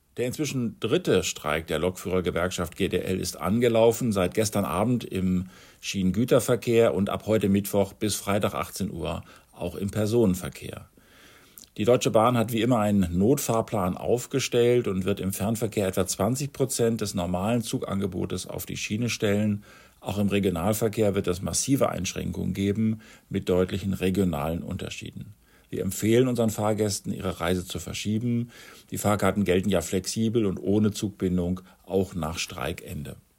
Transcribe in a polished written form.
Der inzwischen dritte Streik der Lokführergewerkschaft GDL ist angelaufen, seit gestern Abend im Schienengüterverkehr und ab heute Mittwoch bis Freitag 18 Uhr auch im Personenverkehr. Die Deutsche Bahn hat wie immer einen Notfahrplan aufgestellt und wird im Fernverkehr etwa 20% des normalen Zugangebotes auf die Schiene stellen. Auch im Regionalverkehr wird es massive Einschränkungen geben mit deutlichen regionalen Unterschieden. Wir empfehlen unseren Fahrgästen, ihre Reise zu verschieben. Die Fahrkarten gelten ja flexibel und ohne Zugbindung, auch nach Streikende.